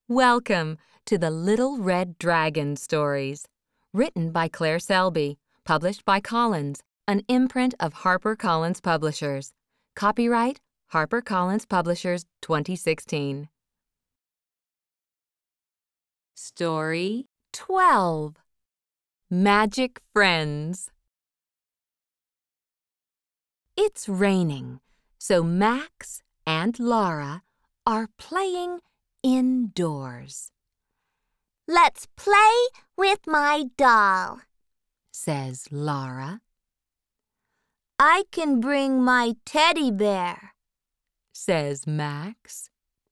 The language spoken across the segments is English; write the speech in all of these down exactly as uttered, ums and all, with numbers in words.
Welcome to the Little Red Dragon Stories, written by Claire Selby, published by Collins, an imprint of HarperCollins Publishers. Copyright HarperCollins Publishers twenty sixteen. Story twelve. Magic Friends. It's raining, so Max and Laura are playing indoors. "Let's play with my doll," says Laura. "I can bring my teddy bear," says Max.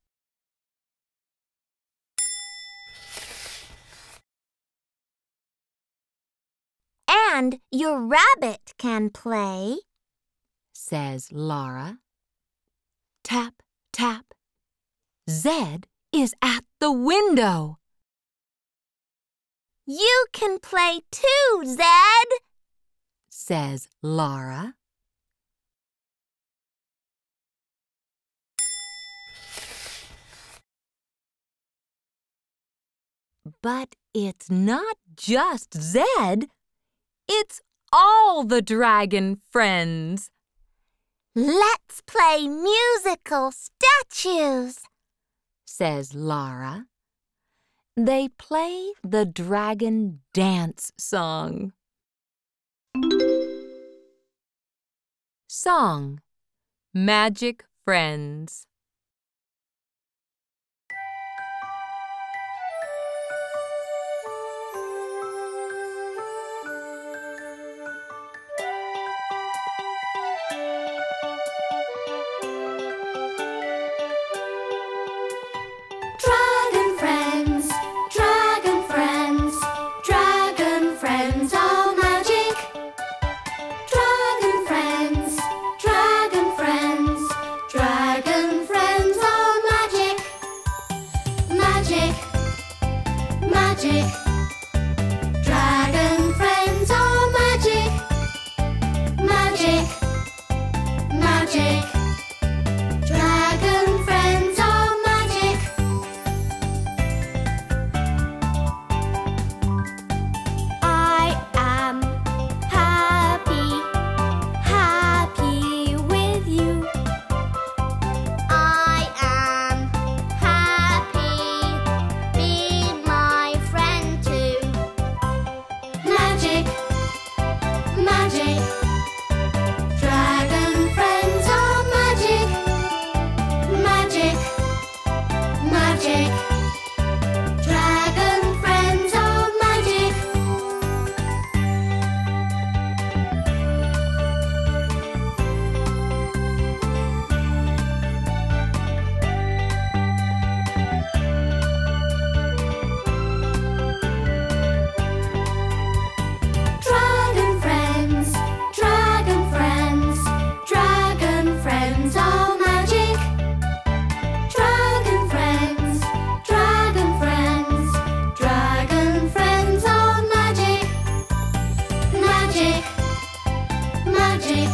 "And your rabbit can play," says Laura. Tap, tap. Zed is at the window. "You can play too, Zed," says Laura. But it's not just Zed. It's all the dragon friends. "Let's play musical statues," says Laura. They play the dragon dance song. Song, Magic Friends. Dragon friends, dragon friends, dragon friends are magic. Dragon friends, dragon friends, dragon friends are magic. Magic, magic. Dragon friends are magic. Magic, magic. Dragon friends are magic. I am happy, happy with you. I am happy, be my friend too. Magic, magic. Dragon friends are magic. Magic, magic. Dragon friends are magic. Dragon friends, dragon friends, dragon friends are magic. Dragon friends, dragon friends, dragon friends are magic. Magic, magic.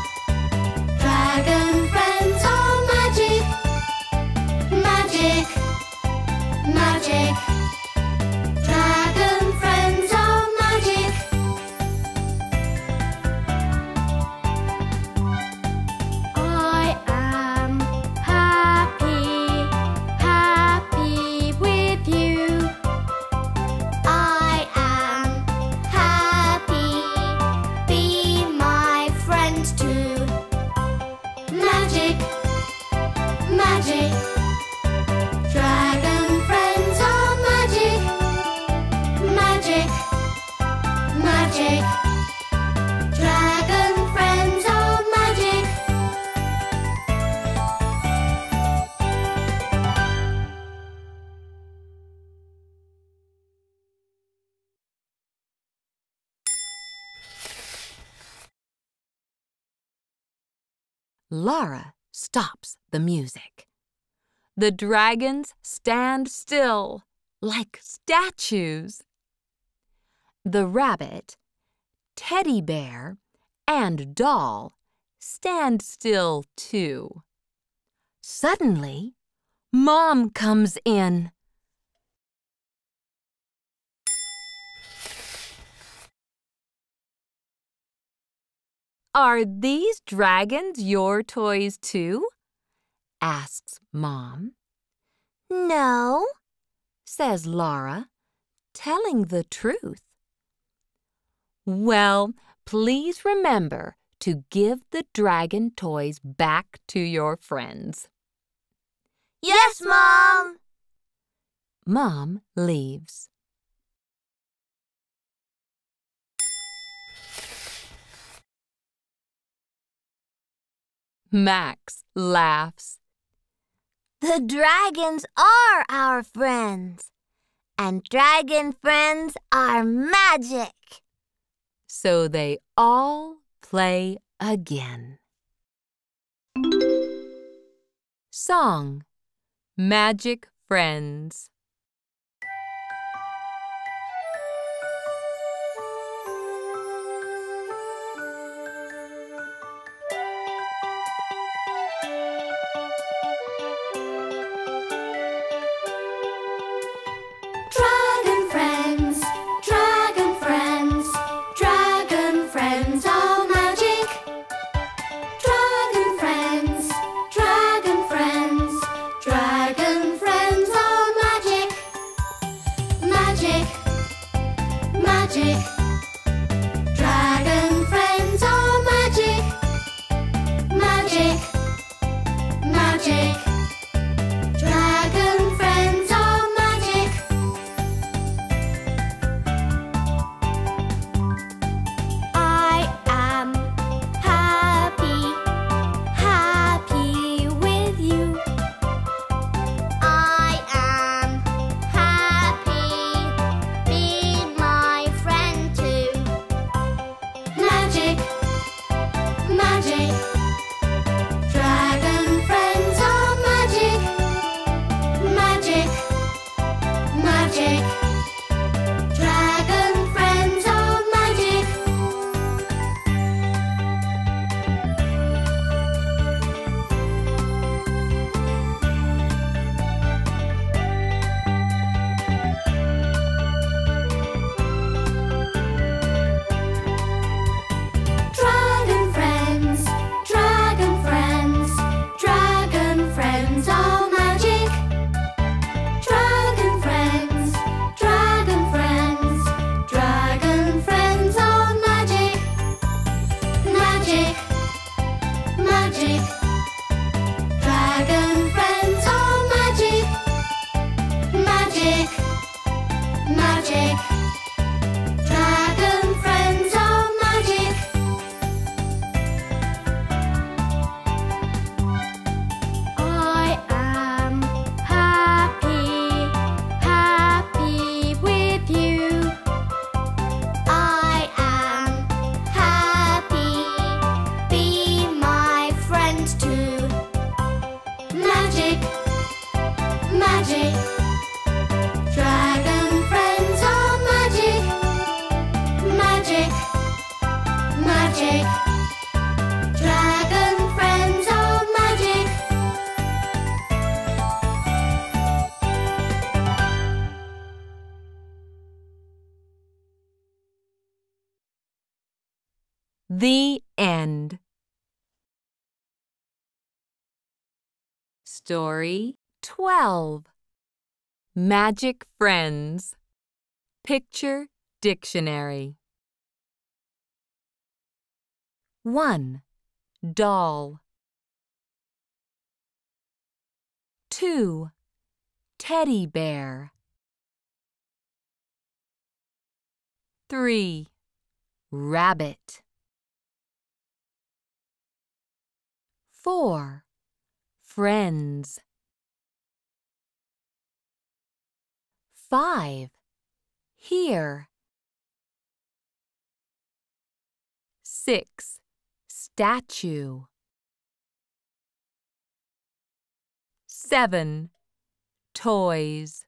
Dragon friends are magic. Magic, magic. Dragon friends are magic. I am happy, happy with you. I am happy, be my friend too. Magic, magic. Dragon friends are magic. Magic, magic. Dragon friends are magic. Laura stops the music. The dragons stand still, like statues. The rabbit, teddy bear, and doll stand still too. Suddenly, Mom comes in. Are these dragons your toys too? Asks Mom. No, Says Laura, telling the truth. Well, please remember to give the dragon toys back to your friends. Yes, Mom. Mom leaves. Max laughs. The dragons are our friends, and dragon friends are magic. So they all play again. Song, Magic Friends. Dragon friends, dragon friends, dragon friends are magic. Dragon friends, dragon friends, dragon friends are magic. Magic, magic. Dragon friends are magic. Magic, magic. Dragon friends are magic. I am happy, happy with you. I am happy, be my friend too. Magic, magic. Dragon friends are magic. Magic, magic. Dragon friends are magic. Dragon friends, dragon friends, dragon friends are magic. Dragon friends, dragon friends, dragon friends are magic. Magic, magic. Dragon friends are magic. Magic, magic. Dragon friends are magic. I am happy, happy with you. I am happy, be my friend too. Magic, magic. Dragon friends are magic. Magic, magic. Dragon friends are magic. The end. Story twelve. Magic Friends. Picture Dictionary. one. Doll. two. Teddy bear. three. Rabbit. four. Friends. five. Here. six. Statue. seven. Toys.